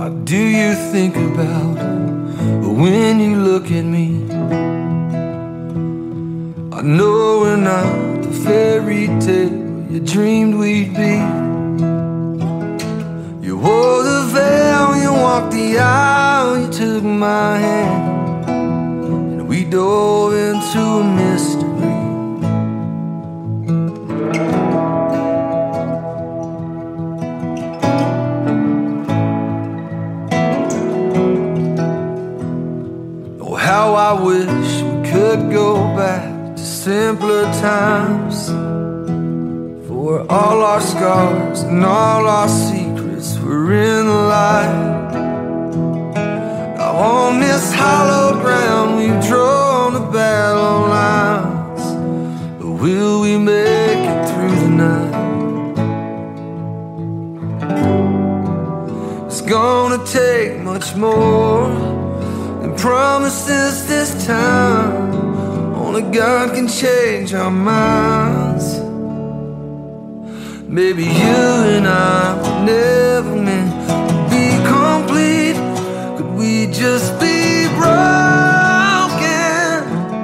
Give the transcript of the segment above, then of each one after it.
What do you think about when you look at me? I know we're not the fairy tale you dreamed we'd be. You wore the veil, you walked the aisle, you took my hand, and we dove into a mystery. Oh, how I wish we could go back to simpler times, for all our scars and all our secrets were in the light. Now on this hallowed ground we've drawn the battle lines, but will we make it through the night? It's gonna take much more than promises this time. Only God can change our minds. Maybe you and I were never meant to be complete. Could we just be broken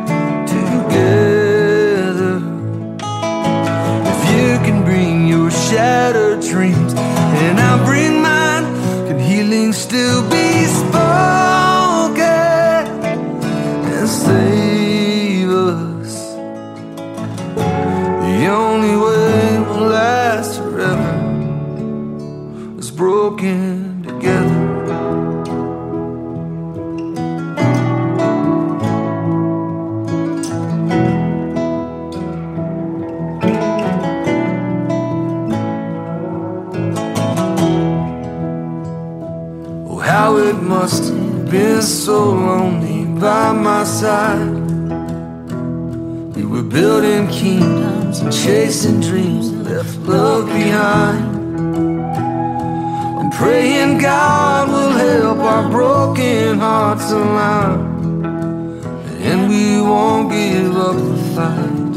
together? If you can bring your shattered dreams and I bring mine, can healing still be spoken and save us? The only way we'll last forever is broken together. Oh, how it must have been so lonely by my side. We were building kingdoms and chasing dreams that left love behind. I'm praying God will help our broken hearts align, and we won't give up the fight.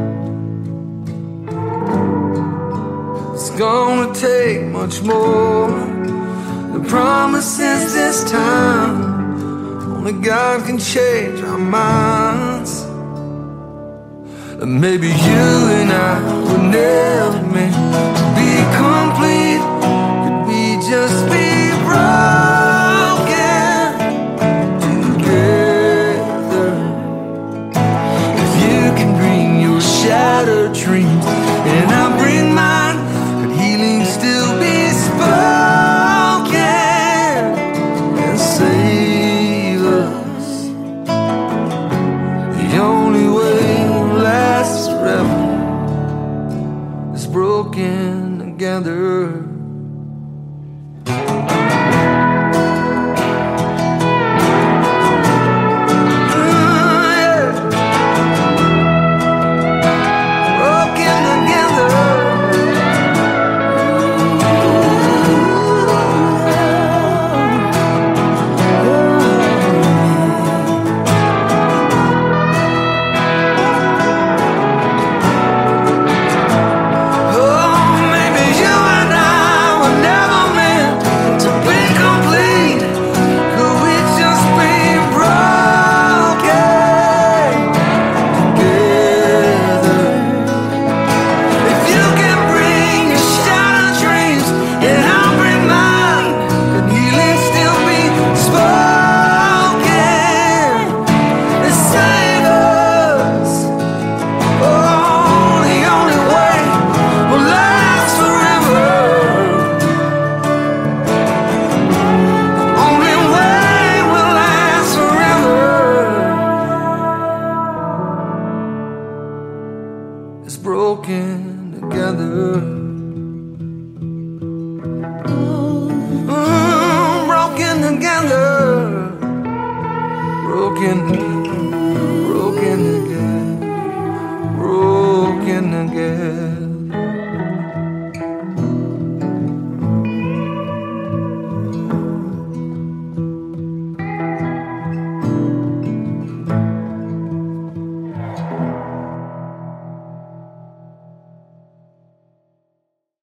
It's gonna take much more than promises this time. Only God can change our minds. Maybe you and I were never meant to be complete.